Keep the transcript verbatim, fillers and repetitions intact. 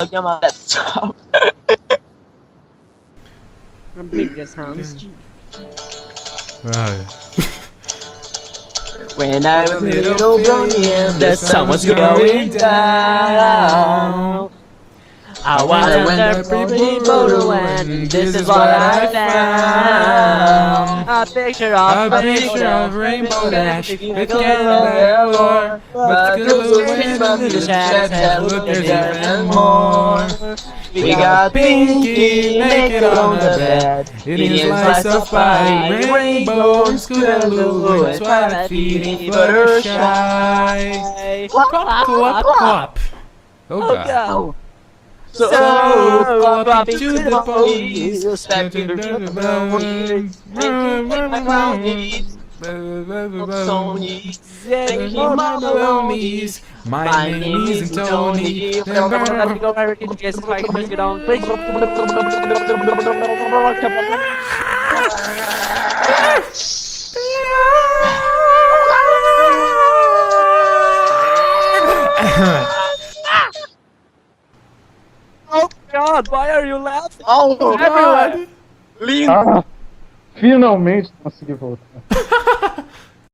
aqui é uma laptop. A biggest house. Ai. When I was a little brony and the sun was going down, I wonder where people went. This is what I found. A picture of A picture of Rainbow Dash. It can't never, but the wind in the shadows have looked as even more. We got Pinky naked on the bed, eating a slice of pie. Rainbow and Scootaloo and Twilight feeding Fluttershy. Clop, clop, clop. Oh god. So, so drop it to the police, step to the police, my brownies, Sony, take him my brownies. My name is Tony. Oh God, why are you laughing? Oh, Everywhere. lindo! Ah, finalmente consegui voltar.